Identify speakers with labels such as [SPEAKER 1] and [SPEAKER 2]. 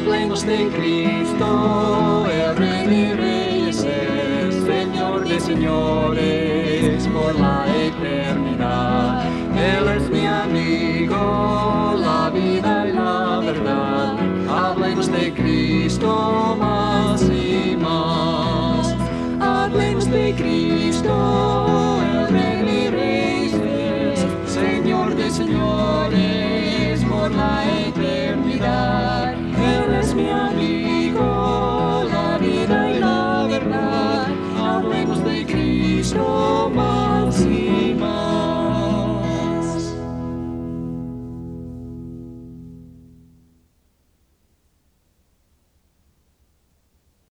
[SPEAKER 1] Hablemos de Cristo, el Rey de Reyes, el Señor de señores, por la eternidad. Él es mi amigo, la vida y la verdad. Hablemos de Cristo más y más. Hablemos de Cristo, el Rey de Reyes, Señor de señores, por la eternidad. Él es mi amigo, la vida y la verdad. Hablemos de Cristo.